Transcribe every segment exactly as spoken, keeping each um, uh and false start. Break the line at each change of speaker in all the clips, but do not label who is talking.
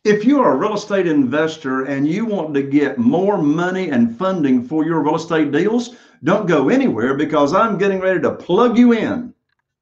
If you are a real estate investor and you want to get more money and funding for your real estate deals, don't go anywhere because I'm getting ready to plug you in.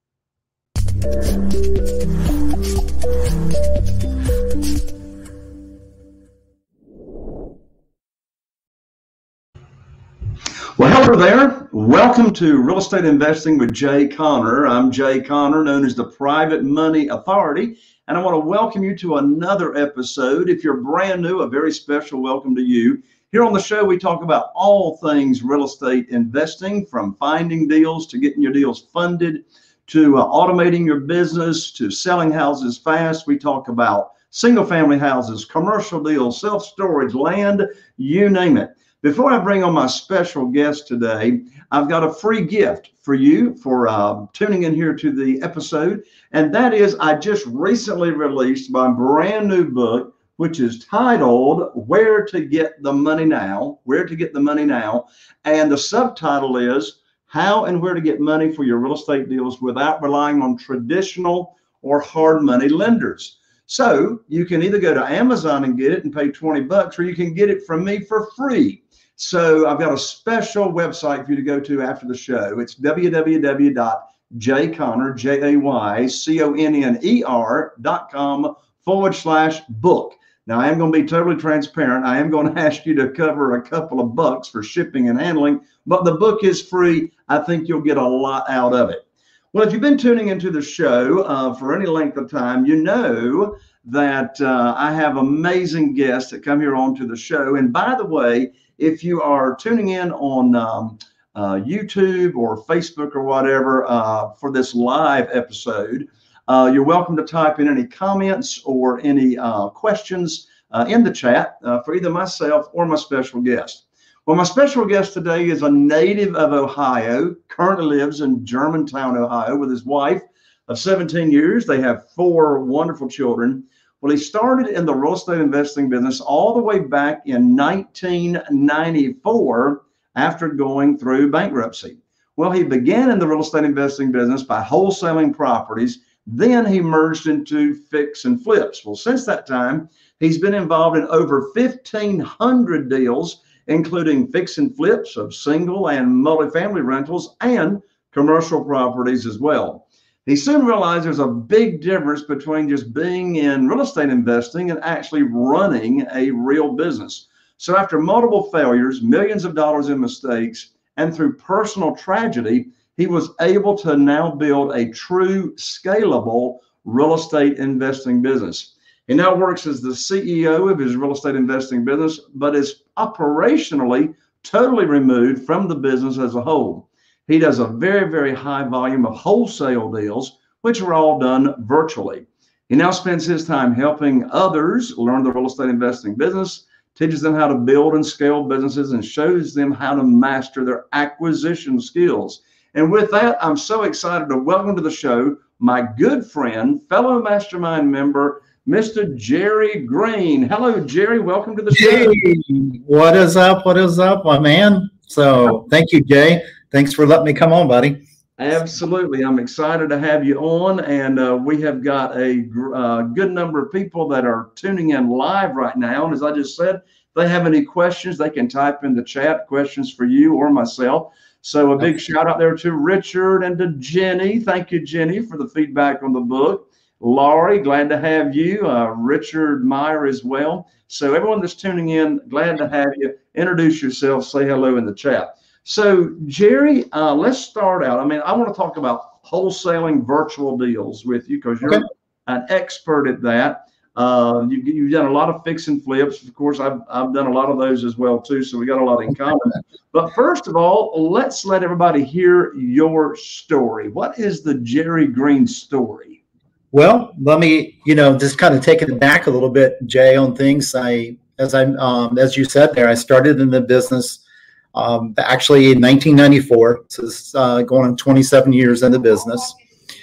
Well, hello there. Welcome to Real Estate Investing with Jay Conner. I'm Jay Conner, known as the Private Money Authority, and I want to welcome you to another episode. If you're brand new, a very special welcome to you. Here on the show, we talk about all things real estate investing, from finding deals to getting your deals funded, to uh, automating your business, to selling houses fast. We talk about single-family houses, commercial deals, self-storage, land, you name it. Before I bring on my special guest today, I've got a free gift for you for uh, tuning in here to the episode. And that is, I just recently released my brand new book, which is titled Where to Get the Money Now, Where to Get the Money Now. And the subtitle is How and Where to Get Money for Your Real Estate Deals Without Relying on Traditional or Hard Money Lenders. So you can either go to Amazon and get it and pay twenty bucks, or you can get it from me for free. So I've got a special website for you to go to after the show. It's w w w dot jay conner, J A Y C O N N E R dot com forward slash book. Now, I am going to be totally transparent. I am going to ask you to cover a couple of bucks for shipping and handling, but the book is free. I think you'll get a lot out of it. Well, if you've been tuning into the show uh, for any length of time, you know that uh, I have amazing guests that come here onto the show. And by the way, if you are tuning in on um, uh, YouTube or Facebook or whatever uh, for this live episode, uh, you're welcome to type in any comments or any uh, questions uh, in the chat uh, for either myself or my special guest. Well, my special guest today is a native of Ohio, currently lives in Germantown, Ohio, with his wife of seventeen years. They have four wonderful children. Well, he started in the real estate investing business all the way back in nineteen ninety-four after going through bankruptcy. Well, he began in the real estate investing business by wholesaling properties. Then he merged into fix and flips. Well, since that time, he's been involved in over fifteen hundred deals, including fix and flips of single and multifamily rentals and commercial properties as well. He soon realized there's a big difference between just being in real estate investing and actually running a real business. So after multiple failures, millions of dollars in mistakes, and through personal tragedy, he was able to now build a true scalable real estate investing business. He now works as the C E O of his real estate investing business, but is operationally totally removed from the business as a whole. He does a very, very high volume of wholesale deals, which are all done virtually. He now spends his time helping others learn the real estate investing business, teaches them how to build and scale businesses, and shows them how to master their acquisition skills. And with that, I'm so excited to welcome to the show my good friend, fellow mastermind member, Mister Jerry Green. Hello, Jerry. Welcome to the show.
Hey, what is up? What is up, my man? So thank you, Jay. Thanks for letting me come on, buddy.
Absolutely. I'm excited to have you on. And uh, we have got a uh, good number of people that are tuning in live right now. And as I just said, if they have any questions, they can type in the chat, questions for you or myself. So a big okay. shout out there to Richard and to Jenny. Thank you, Jenny, for the feedback on the book. Laurie, glad to have you. Uh, Richard Meyer as well. So everyone that's tuning in, glad to have you. Introduce yourself, say hello in the chat. So Jerry, uh, let's start out. I mean, I want to talk about wholesaling virtual deals with you because you're okay. an expert at that. Uh, you, you've done a lot of fix and flips. Of course, I've, I've done a lot of those as well, too. So we got a lot in common. But first of all, let's let everybody hear your story. What is the Jerry Green story?
Well, let me, you know, just kind of take it back a little bit, Jay, on things. I, as I, um, as you said there, I started in the business um, actually in nineteen ninety-four. So it's uh, going on twenty-seven years in the business.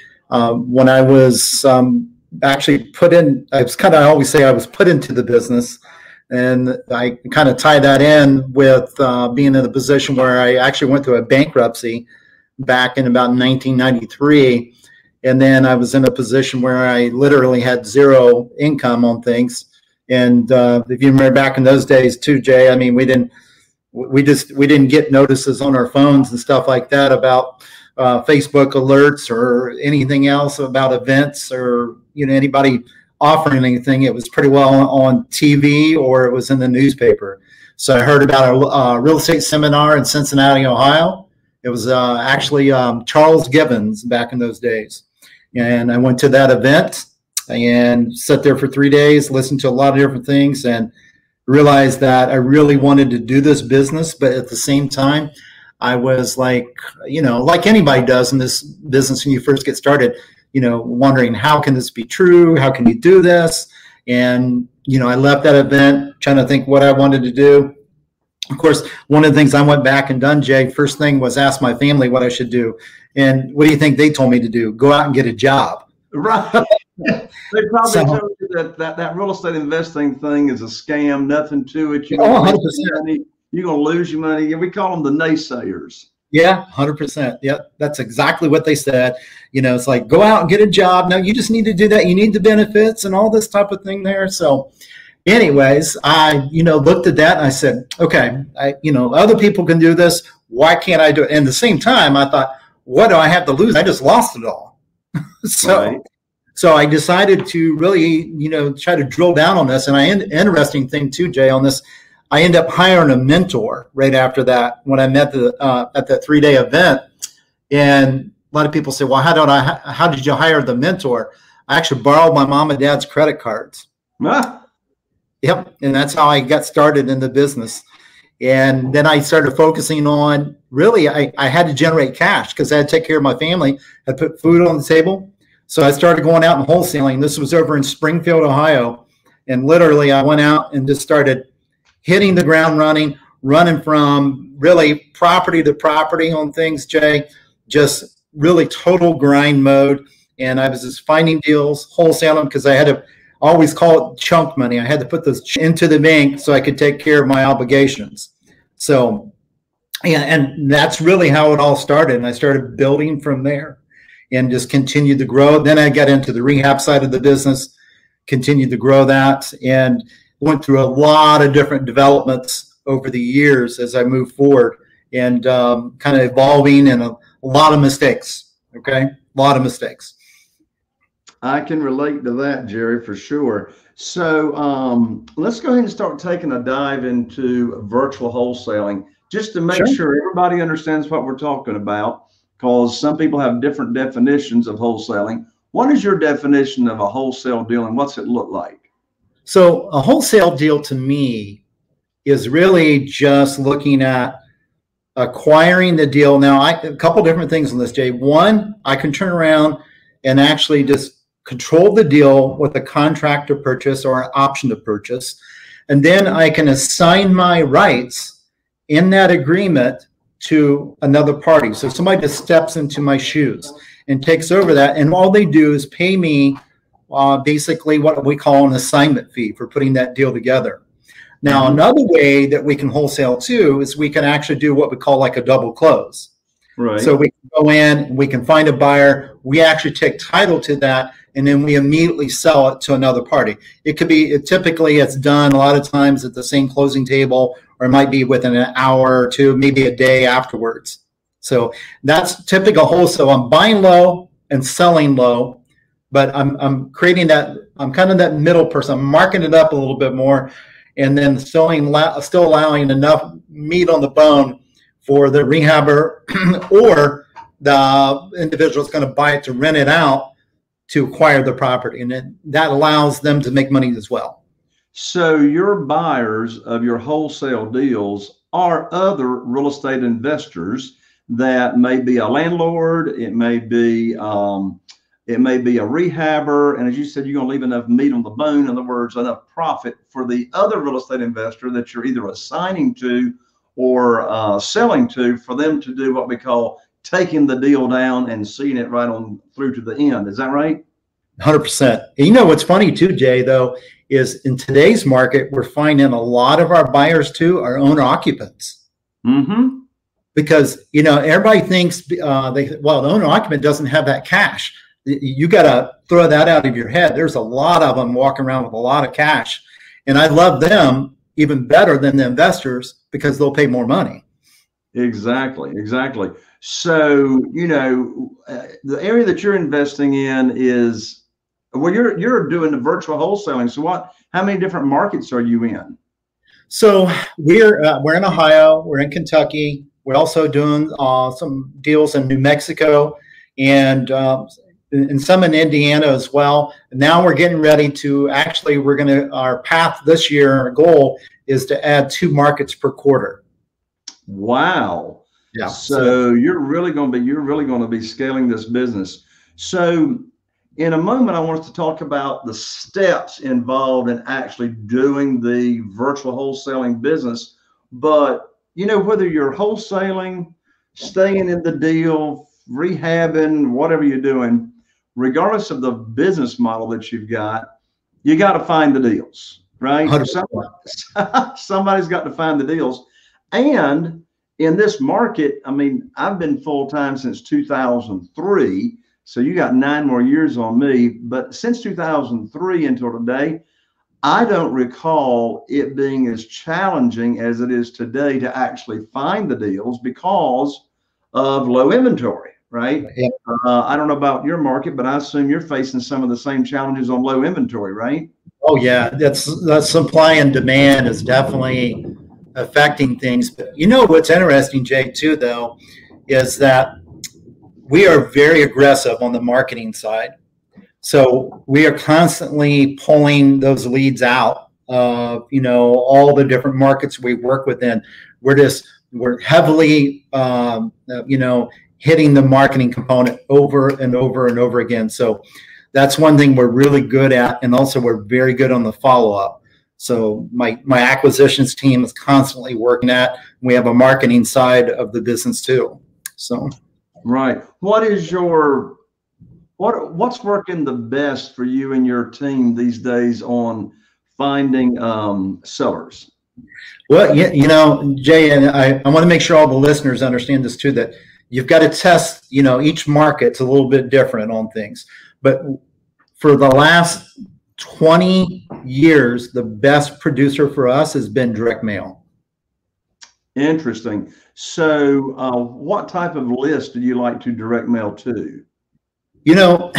Um, when I was um, actually put in, I was kind of, I always say I was put into the business, and I kind of tie that in with uh, being in a position where I actually went through a bankruptcy back in about nineteen ninety-three. And then I was in a position where I literally had zero income on things. And uh, if you remember back in those days too, Jay, I mean, we didn't, we just, we didn't get notices on our phones and stuff like that about uh, Facebook alerts or anything else about events or, you know, anybody offering anything. It was pretty well on T V or it was in the newspaper. So I heard about a uh, real estate seminar in Cincinnati, Ohio. It was uh, actually um, Charles Gibbons back in those days. And I went to that event and sat there for three days, listened to a lot of different things, and realized that I really wanted to do this business. But at the same time, I was like, you know, like anybody does in this business when you first get started, you know, wondering, how can this be true? How can you do this? And, you know, I left that event trying to think what I wanted to do. Of course, one of the things I went back and done, Jay, first thing was ask my family what I should do. And what do you think they told me to do? Go out and get a job.
Right. They probably
So-
told you that, that that real estate investing thing is a scam, nothing to it. You're
Oh,
gonna
one hundred
lose your
percent.
money. You're going to lose your money. We call them the naysayers.
Yeah, one hundred percent. Yep, that's exactly what they said. You know, it's like, go out and get a job. No, you just need to do that. You need the benefits and all this type of thing there. So anyways, I, you know, looked at that and I said, okay, I, you know, other people can do this. Why can't I do it? And at the same time, I thought, what do I have to lose? I just lost it all. so,
Right.
so I decided to really, you know, try to drill down on this. And I, interesting thing too, Jay, on this, I ended up hiring a mentor right after that when I met the uh, at that three day event. And a lot of people say, well, how did I, how did you hire the mentor? I actually borrowed my mom and dad's credit cards.
Ah,
Yep. And that's how I got started in the business. And then I started focusing on, really, I, I had to generate cash because I had to take care of my family. I put food on the table. So I started going out and wholesaling. This was over in Springfield, Ohio. And literally I went out and just started hitting the ground running, running from really property to property on things, Jay, just really total grind mode. And I was just finding deals, wholesaling, because I had to always call it chunk money. I had to put those into the bank so I could take care of my obligations. So, yeah, and that's really how it all started. And I started building from there and just continued to grow. Then I got into the rehab side of the business, continued to grow that, and went through a lot of different developments over the years as I moved forward, and um, kind of evolving, and a, a lot of mistakes. Okay, a lot of mistakes.
I can relate to that, Jerry, for sure. So um, let's go ahead and start taking a dive into virtual wholesaling, just to make
Sure.
sure everybody understands what we're talking about, because some people have different definitions of wholesaling. What is your definition of a wholesale deal, and what's it look like?
So a wholesale deal to me is really just looking at acquiring the deal. Now, I, a couple different things on this, Jay. One, I can turn around and actually just control the deal with a contract to purchase or an option to purchase. And then I can assign my rights in that agreement to another party. So somebody just steps into my shoes and takes over that. And all they do is pay me uh, basically what we call an assignment fee for putting that deal together. Now,
Mhm.
another way that we can wholesale too is we can actually do what we call like a double close.
Right.
So we can go in, we can find a buyer, we actually take title to that, and then we immediately sell it to another party. It could be, it typically it's done a lot of times at the same closing table, or it might be within an hour or two, maybe a day afterwards. So that's typical wholesale. I'm buying low and selling low, but I'm, I'm creating that, I'm kind of that middle person. I'm marking it up a little bit more, and then selling, still allowing enough meat on the bone for the rehabber or the individual that's going to buy it to rent it out to acquire the property. And then that allows them to make money as well.
So your buyers of your wholesale deals are other real estate investors that may be a landlord, it may be um, it may be a rehabber, and as you said, you're going to leave enough meat on the bone, in other words, enough profit for the other real estate investor that you're either assigning to or uh, selling to, for them to do what we call taking the deal down and seeing it right on through to the end. Is that right?
one hundred percent. And you know what's funny too, Jay, though, is in today's market, we're finding a lot of our buyers too are owner occupants.
Mm-hmm.
Because, you know, everybody thinks, uh, they well, the owner occupant doesn't have that cash. You got to throw that out of your head. There's a lot of them walking around with a lot of cash. And I love them even better than the investors because they'll pay more money.
Exactly, exactly. So, you know, uh, the area that you're investing in is, well, you're you're doing the virtual wholesaling. So what, how many different markets are you in?
So we're uh, we're in Ohio, we're in Kentucky. We're also doing uh, some deals in New Mexico and uh, and some in Indiana as well. Now we're getting ready to actually, we're going to, our path this year, our goal is to add two markets per quarter.
Wow.
Yeah.
So,
So
you're really going to be, you're really going to be scaling this business. So in a moment, I want us to talk about the steps involved in actually doing the virtual wholesaling business. But, you know, whether you're wholesaling, staying in the deal, rehabbing, whatever you're doing, regardless of the business model that you've got, you got to find the deals, right? Somebody, somebody's got to find the deals. And in this market, I mean, I've been full-time since two thousand three. So you got nine more years on me. But since two thousand three until today, I don't recall it being as challenging as it is today to actually find the deals because of low inventory, right?
Yeah.
Uh, I don't know about your market, but I assume you're facing some of the same challenges on low inventory, right?
Oh yeah, that's that supply and demand is definitely affecting things. But you know what's interesting, Jake, too, though, is that we are very aggressive on the marketing side. So we are constantly pulling those leads out of, you know, all the different markets we work within. We're just, we're heavily, um, you know, hitting the marketing component over and over and over again. So that's one thing we're really good at. And also we're very good on the follow-up. So my, my acquisitions team is constantly working at, we have a marketing side of the business too. So.
Right. What is your, what, what's working the best for you and your team these days on finding um, sellers?
Well, you, you know, Jay, and I, I want to make sure all the listeners understand this too, that you've got to test, you know, each market's a little bit different on things. But for the last twenty years, the best producer for us has been direct mail.
Interesting. So uh, what type of list do you like to direct mail to?
You know,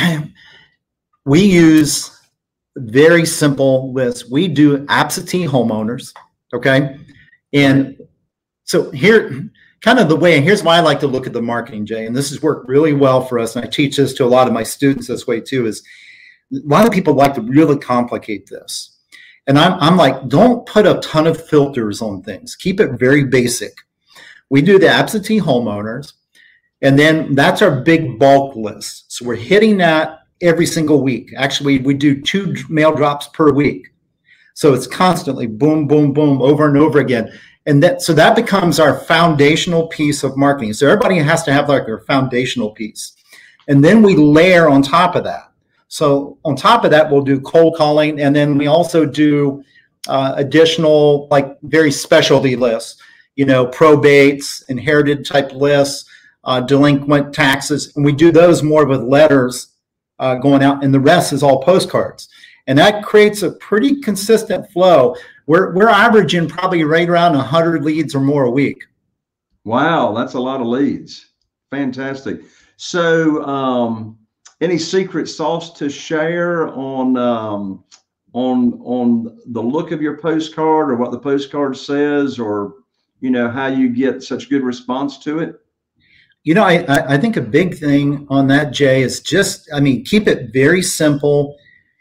we use very simple lists. We do absentee homeowners, okay? And so here, kind of the way, and here's why I like to look at the marketing, Jay, and this has worked really well for us, and I teach this to a lot of my students this way too, is a lot of people like to really complicate this. And I'm, I'm like, don't put a ton of filters on things. Keep it very basic. We do the absentee homeowners, and then that's our big bulk list. So we're hitting that every single week. Actually, we do two mail drops per week. So it's constantly boom, boom, boom, over and over again. And that, so that becomes our foundational piece of marketing. So everybody has to have like their foundational piece. And then we layer on top of that. So on top of that, we'll do cold calling. And then we also do uh, additional, like very specialty lists, you know, probates, inherited type lists, uh, delinquent taxes. And we do those more with letters uh, going out. And the rest is all postcards. And that creates a pretty consistent flow. We're, we're averaging probably right around one hundred leads or more a week.
Wow, that's a lot of leads. Fantastic. So um, any secret sauce to share on, um, on, on the look of your postcard or what the postcard says, or, you know, how you get such good response to it?
You know, I, I think a big thing on that, Jay, is just, I mean, keep it very simple.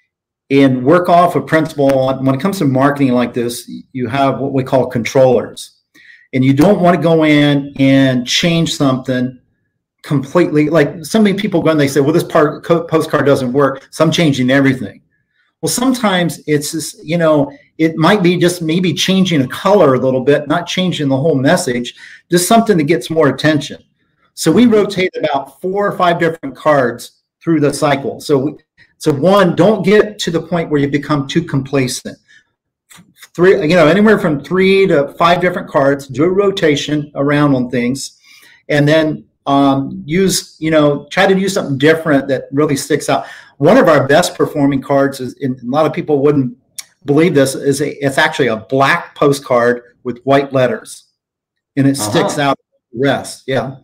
And work off a principle. When it comes to marketing like this, you have what we call controllers. And you don't want to go in and change something completely. Like so many people go and they say, well, this part postcard doesn't work, so I'm changing everything. Well, sometimes it's just, you know, it might be just maybe changing a color a little bit, not changing the whole message, just something that gets more attention. So we rotate about four or five different cards through the cycle. So we, So one, don't get to the point where you become too complacent. Three, you know, anywhere from three to five different cards, do a rotation around on things, and then um, use, you know, try to use something different that really sticks out. One of our best performing cards is, and a lot of people wouldn't believe this, is a, it's actually a black postcard with white letters, and it
Uh-huh.
sticks out the rest. Yeah.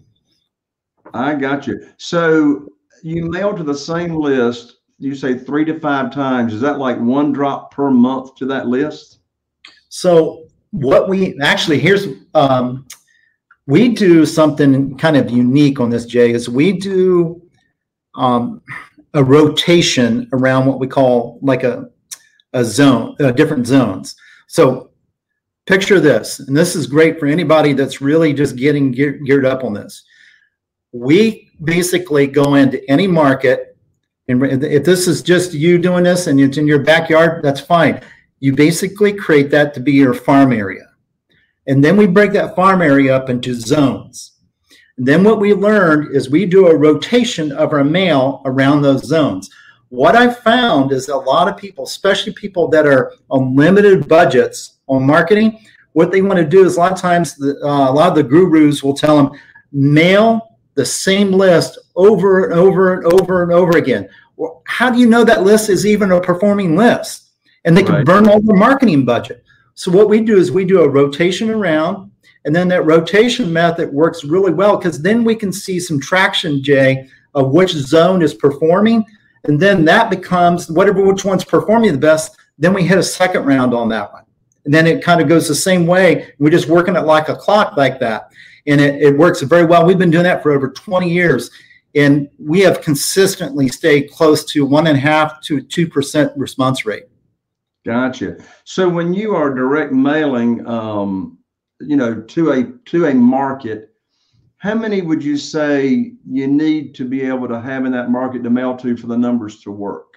I got you. So you mail to the same list, you say three to five times. Is that like one drop per month to that list?
So what we actually, here's, um, we do something kind of unique on this, Jay, is we do um, a rotation around what we call like a, a zone, uh, different zones. So picture this, and this is great for anybody that's really just getting gear, geared up on this. We basically go into any market, and if this is just you doing this and it's in your backyard, that's fine. You basically create that to be your farm area. And then we break that farm area up into zones. And then what we learned is we do a rotation of our mail around those zones. What I found is a lot of people, especially people that are on limited budgets on marketing, what they want to do is a lot of times the, uh, a lot of the gurus will tell them, mail the same list over and over and over and over again. Well, how do you know that list is even a performing list? And they can
Right.
burn all their marketing budget. So what we do is we do a rotation around, and then that rotation method works really well because then we can see some traction, Jay, of which zone is performing. And then that becomes whatever, which one's performing the best. Then we hit a second round on that one. And then it kind of goes the same way. We're just working it like a clock like that. And it, it works very well. We've been doing that for over twenty years. And we have consistently stayed close to one and a half to two percent response rate.
Gotcha. So when you are direct mailing, um, you know, to a to a market, how many would you say you need to be able to have in that market to mail to for the numbers to work?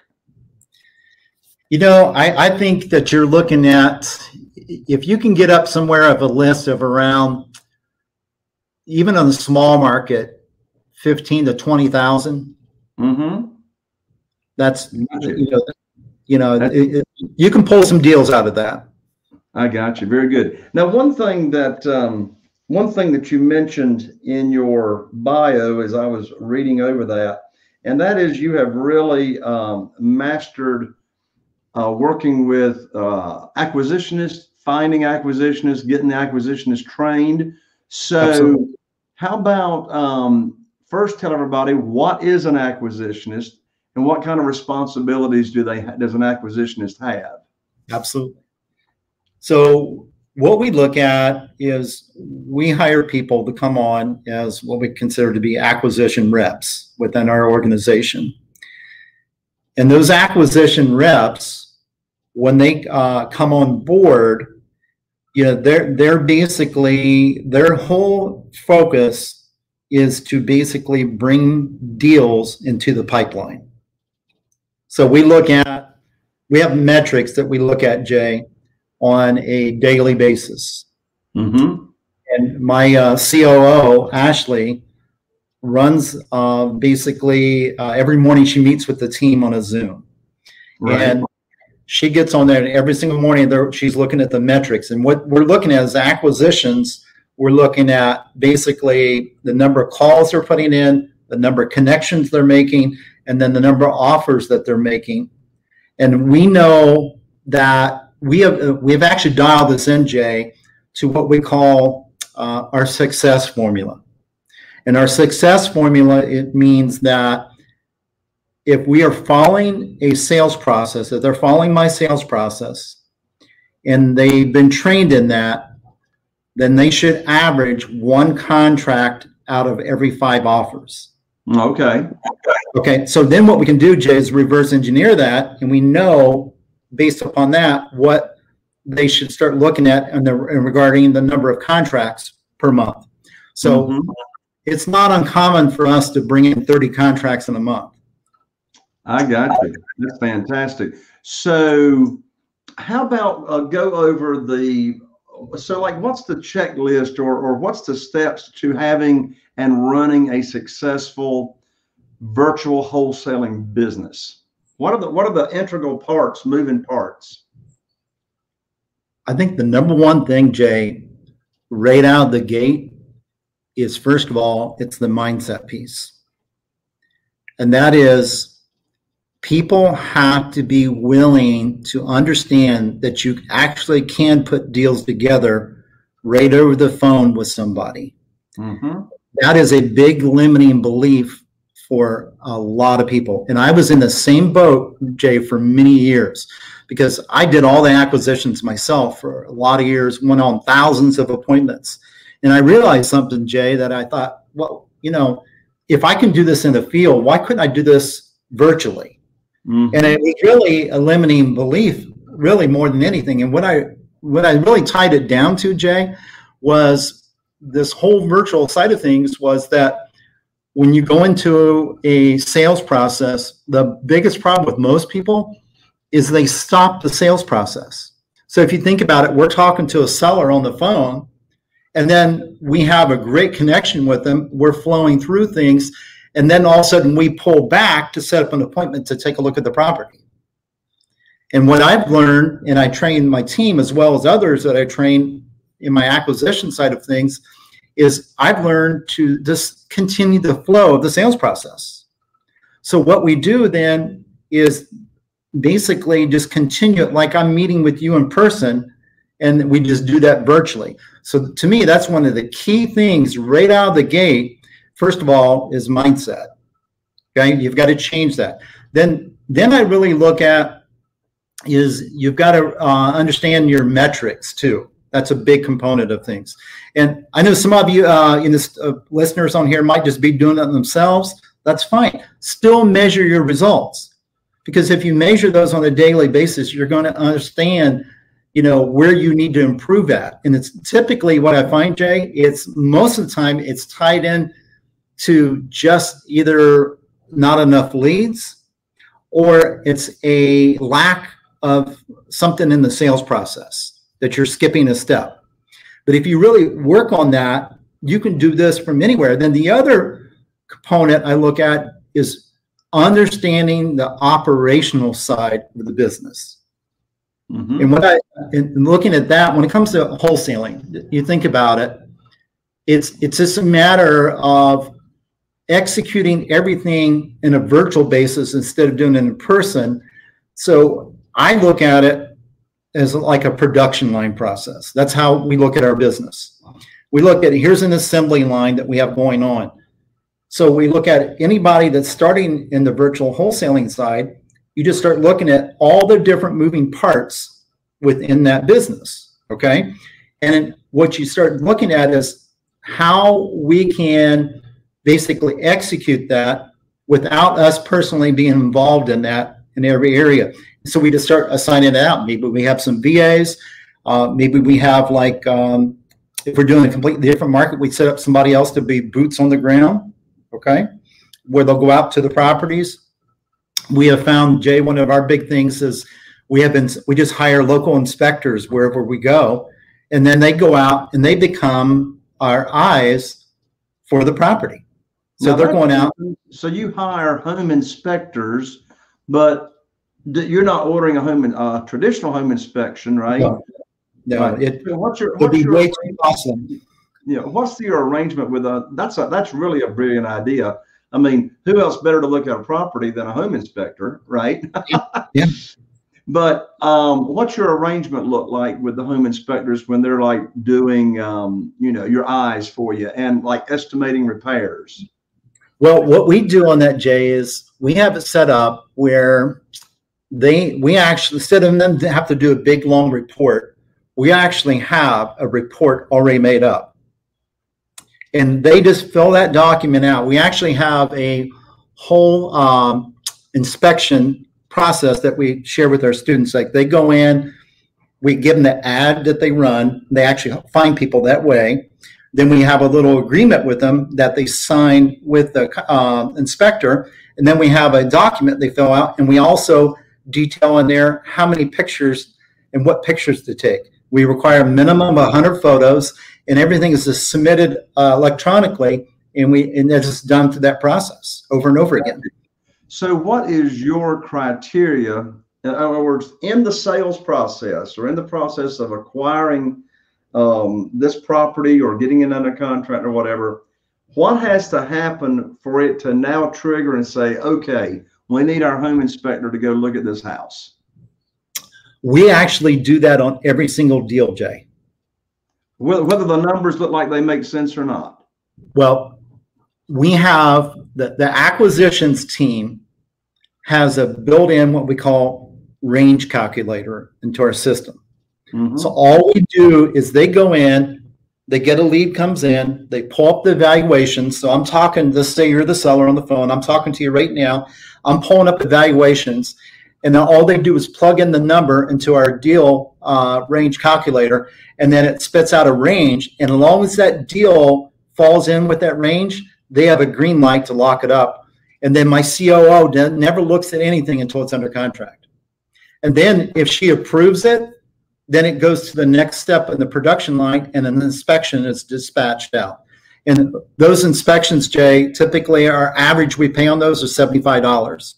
You know, I, I think that you're looking at, if you can get up somewhere of a list of around, even on the small market, fifteen to twenty thousand.
Mm-hmm.
That's,
Gotcha.
you know, you know, it, it, you can pull some deals out of that.
I got you. Very good. Now, one thing that um, one thing that you mentioned in your bio as I was reading over that, and that is you have really um, mastered uh, working with uh, acquisitionists, finding acquisitionists, getting the acquisitionists trained. So,
Absolutely.
how about um, first tell everybody what is an acquisitionist and what kind of responsibilities do they ha- does an acquisitionist have?
Absolutely. So what we look at is we hire people to come on as what we consider to be acquisition reps within our organization. And those acquisition reps, when they uh, come on board, you know, they're, they're basically, their whole focus is to basically bring deals into the pipeline. So we look at, we have metrics that we look at, Jay, on a daily basis.
Mm-hmm.
And my uh, C O O, Ashley, runs uh, basically uh, every morning she meets with the team on a Zoom.
Right.
And she gets on there and every single morning there, she's looking at the metrics. And what we're looking at is acquisitions. We're looking at basically the number of calls they're putting in, the number of connections they're making, and then the number of offers that they're making. And we know that we have we have actually dialed this in, Jay, to what we call uh, our success formula. And our success formula, it means that if we are following a sales process, if they're following my sales process, and they've been trained in that, then they should average one contract out of every five offers.
Okay.
Okay, so then what we can do, Jay, is reverse engineer that, and we know based upon that what they should start looking at in the, in regarding the number of contracts per month. So mm-hmm. It's not uncommon for us to bring in thirty contracts in a month.
I got you. That's fantastic. So how about uh, go over the, so like what's the checklist or, or what's the steps to having and running a successful virtual wholesaling business? What are the what are the integral parts, moving parts?
I think the number one thing, Jay, right out of the gate is, first of all, it's the mindset piece. And that is, people have to be willing to understand that you actually can put deals together right over the phone with somebody. Mm-hmm. That is a big limiting belief for a lot of people. And I was in the same boat, Jay, for many years, because I did all the acquisitions myself for a lot of years, went on thousands of appointments. And I realized something, Jay, that I thought, well, you know, if I can do this in the field, why couldn't I do this virtually? Mm-hmm. And it was really a limiting belief, really more than anything. And what I what I really tied it down to, Jay, was this whole virtual side of things was that when you go into a sales process, the biggest problem with most people is they stop the sales process. So if you think about it, we're talking to a seller on the phone, and then we have a great connection with them. We're flowing through things, and then all of a sudden we pull back to set up an appointment to take a look at the property. And what I've learned, and I train my team as well as others that I train in my acquisition side of things, is I've learned to just continue the flow of the sales process. So what we do then is basically just continue it like I'm meeting with you in person, and we just do that virtually. So to me, that's one of the key things right out of the gate. First of all, is mindset. Okay, you've got to change that. Then, then I really look at is you've got to uh, understand your metrics too. That's a big component of things. And I know some of you uh, in this uh, listeners on here might just be doing it themselves. That's fine. Still measure your results, because if you measure those on a daily basis, you're going to understand, you know, where you need to improve at. And it's typically what I find, Jay, it's most of the time it's tied in to just either not enough leads, or it's a lack of something in the sales process that you're skipping a step. But if you really work on that, you can do this from anywhere. Then the other component I look at is understanding the operational side of the business. Mm-hmm. And when I, in looking at that, when it comes to wholesaling, you think about it, it's it's just a matter of executing everything in a virtual basis instead of doing it in person. So I look at it as like a production line process. That's how we look at our business. We look at, here's an assembly line that we have going on. So we look at anybody that's starting in the virtual wholesaling side, you just start looking at all the different moving parts within that business, okay? And what you start looking at is how we can basically execute that without us personally being involved in that in every area. So we just start assigning it out. Maybe we have some V As. Uh, maybe we have like, um, if we're doing a completely different market, we set up somebody else to be boots on the ground, okay? Where they'll go out to the properties. We have found, Jay, one of our big things is we have been, we just hire local inspectors wherever we go, and then they go out and they become our eyes for the property. So now they're going out.
So you hire home inspectors, but you're not ordering a home, uh, traditional home inspection, right?
No, no
right.
It
what's your,
would be
your
way too awesome.
Yeah, what's your arrangement with a? That's a that's really a brilliant idea. I mean, who else better to look at a property than a home inspector, right?
Yeah.
But um, what's your arrangement look like with the home inspectors when they're like doing, um, you know, your eyes for you and like estimating repairs?
Well, what we do on that, Jay, is we have it set up where they, we actually, instead of them to have to do a big long report, we actually have a report already made up. And they just fill that document out. We actually have a whole um, inspection process that we share with our students. Like they go in, we give them the ad that they run. They actually find people that way. Then we have a little agreement with them that they sign with the uh, inspector. And then we have a document they fill out. And we also detail in there how many pictures and what pictures to take. We require a minimum of one hundred photos, and everything is just submitted uh, electronically. And we and it's just done through that process over and over again.
So what is your criteria? In other words, in the sales process or in the process of acquiring um, this property or getting it under contract or whatever, what has to happen for it to now trigger and say, okay, we need our home inspector to go look at this house?
We actually do that on every single deal, Jay.
Whether the numbers look like they make sense or not.
Well, we have the, the acquisitions team has a built-in what we call range calculator into our system. Mm-hmm. So all we do is they go in, they get a lead comes in, they pull up the valuation. So I'm talking, let's say you're the seller on the phone. I'm talking to you right now. I'm pulling up the valuations, and then all they do is plug in the number into our deal uh, range calculator, and then it spits out a range. And as long as that deal falls in with that range, they have a green light to lock it up. And then my C O O never looks at anything until it's under contract. And then if she approves it, then it goes to the next step in the production line, and an inspection is dispatched out. And those inspections, Jay, typically our average we pay on those is seventy-five dollars.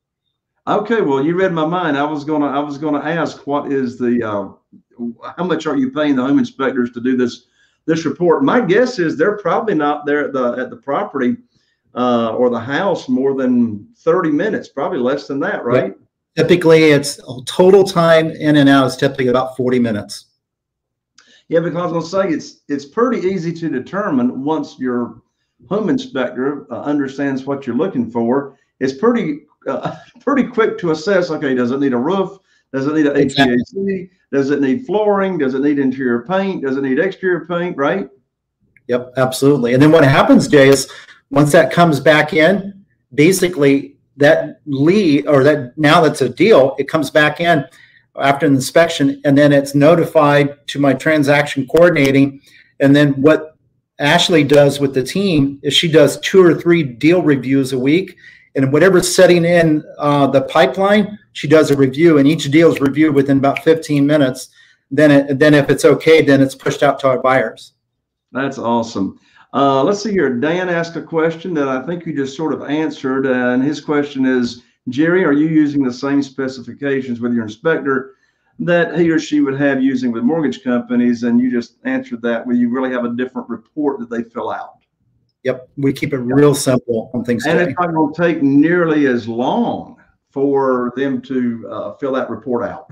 Okay, well, you read my mind. I was gonna, I was gonna ask, what is the, uh, how much are you paying the home inspectors to do this, this report? My guess is they're probably not there at the at the property uh, or the house more than thirty minutes, probably less than that, right?
Yep. Typically, it's total time in and out is typically about forty minutes.
Yeah, because I was going to say it's it's pretty easy to determine once your home inspector uh, understands what you're looking for. It's pretty uh, pretty quick to assess. Okay, does it need a roof? Does it need an
Exactly.
H V A C? Does it need flooring? Does it need interior paint? Does it need exterior paint? Right?
Yep, absolutely. And then what happens, Jay, is once that comes back in, basically that lead, or that now that's a deal, it comes back in after an inspection, and then it's notified to my transaction coordinating. And then what Ashley does with the team is she does two or three deal reviews a week, and whatever's setting in uh, the pipeline, she does a review, and each deal is reviewed within about fifteen minutes. Then, it, then if it's okay, then it's pushed out to our buyers.
That's awesome. Uh, let's see here. Dan asked a question that I think you just sort of answered, uh, and his question is, Jerry, are you using the same specifications with your inspector that he or she would have using with mortgage companies? And you just answered that, where you really have a different report that they fill out.
Yep, we keep it real simple on things.
And
today.
it's not going to take nearly as long for them to uh, fill that report out.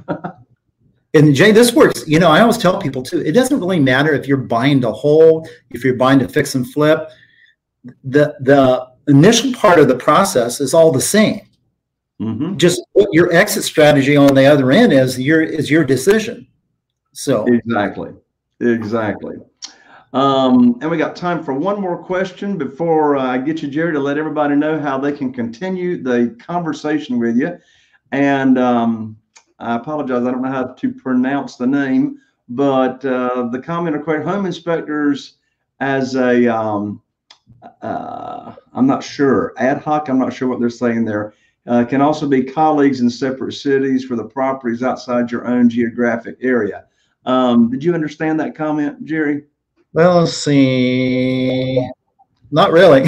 And Jay, this works. You know, I always tell people too, it doesn't really matter if you're buying to hold, if you're buying to fix and flip. The the initial part of the process is all the same. Mm-hmm. Just what your exit strategy on the other end is your is your decision. So
exactly, exactly. Um, and we got time for one more question before I get you, Jerry, to let everybody know how they can continue the conversation with you. And um, I apologize, I don't know how to pronounce the name, but uh, the comment or question, home inspectors as a, um, uh, I'm not sure, ad hoc, I'm not sure what they're saying there, uh, can also be colleagues in separate cities for the properties outside your own geographic area. Um, did you understand that comment, Jerry?
Well, let's see. Not really.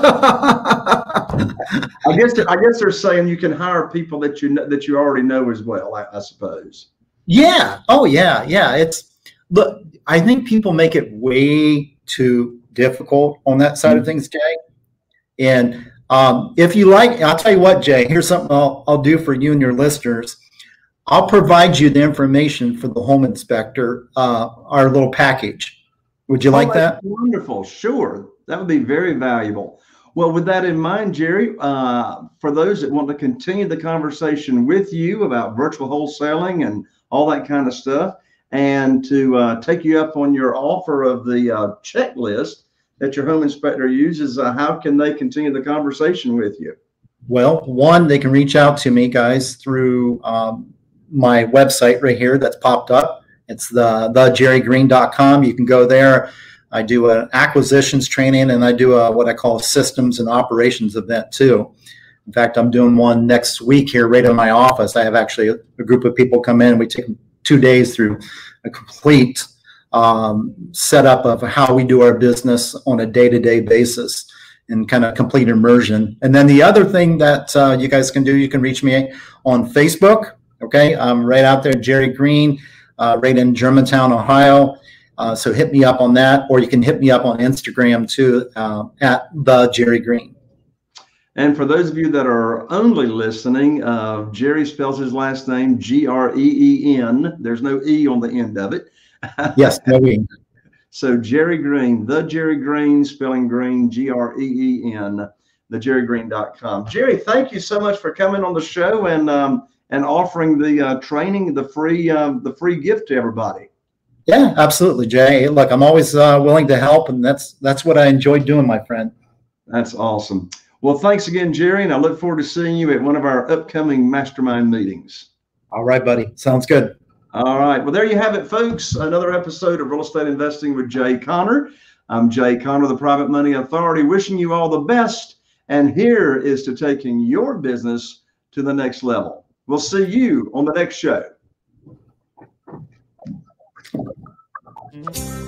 I guess I guess they're saying you can hire people that you know, that you already know as well, I, I suppose.
Yeah. Oh, yeah. Yeah. It's look. I think people make it way too difficult on that side mm-hmm. of things, Jay. And um, if you like, I'll tell you what, Jay. Here's something I'll I'll do for you and your listeners. I'll provide you the information for the home inspector, uh, our little package. Would you oh, like that?
Wonderful. Sure. That would be very valuable. Well, with that in mind, Jerry, uh, for those that want to continue the conversation with you about virtual wholesaling and all that kind of stuff, and to uh, take you up on your offer of the uh, checklist that your home inspector uses, uh, how can they continue the conversation with you?
Well, one, they can reach out to me, guys, through um, my website right here that's popped up. It's the the jerry green dot com. You can go there. I do an acquisitions training, and I do a, what I call a systems and operations event too. In fact, I'm doing one next week here right in my office. I have actually a, a group of people come in. We take two days through a complete um, setup of how we do our business on a day-to-day basis and kind of complete immersion. And then the other thing that uh, you guys can do, you can reach me on Facebook. Okay, I'm right out there, Jerry Green, uh, right in Germantown, Ohio. Uh, so hit me up on that, or you can hit me up on Instagram too, uh, at the Jerry Green.
And for those of you that are only listening, uh, Jerry spells his last name G R E E N. There's no E on the end of it.
Yes, no E.
So Jerry Green, the Jerry Green, spelling Green, G R E E N, the jerry green dot com. Jerry, thank you so much for coming on the show and um, and offering the uh, training, the free um, the free gift to everybody.
Yeah, absolutely, Jay. Look, I'm always uh, willing to help, and that's that's what I enjoy doing, my friend.
That's awesome. Well, thanks again, Jerry, and I look forward to seeing you at one of our upcoming mastermind meetings.
All right, buddy. Sounds good.
All right. Well, there you have it, folks. Another episode of Real Estate Investing with Jay Conner. I'm Jay Conner, the Private Money Authority, wishing you all the best. And here is to taking your business to the next level. We'll see you on the next show.